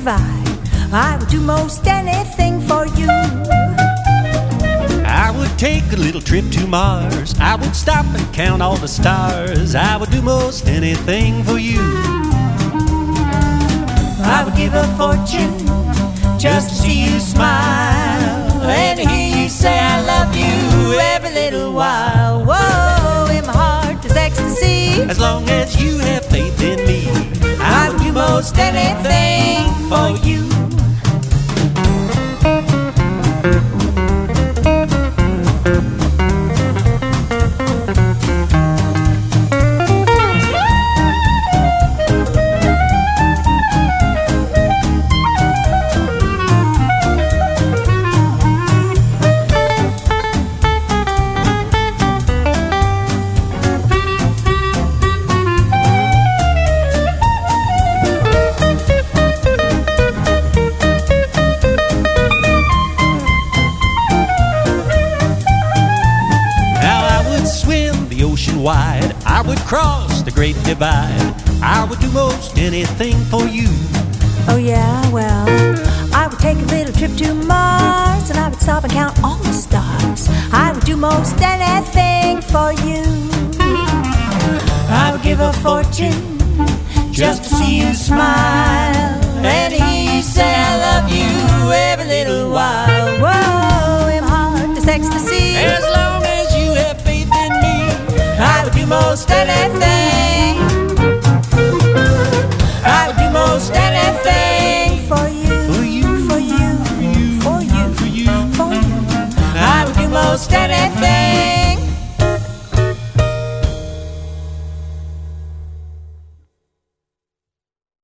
divide. I would do most anything for you. I would take a little trip to Mars. I would stop and count all the stars. I would do most anything for you. I would give a fortune just to see you smile and hear you say I love you every little while. Whoa, in my heart there's ecstasy. As long as you have faith in me, I would do most anything for you. wide. I would cross the great divide. I would do most anything for you. Oh yeah, well, I would take a little trip to Mars, and I would stop and count all the stars. I would do most anything for you. I would give a fortune just to see you smile and hear you say I love you every little while. Whoa, in my heart there's ecstasy. As long as you have faith in me, I would do most anything. I would do most anything for you. For you, for you, for you, for you, for you. I would do most anything.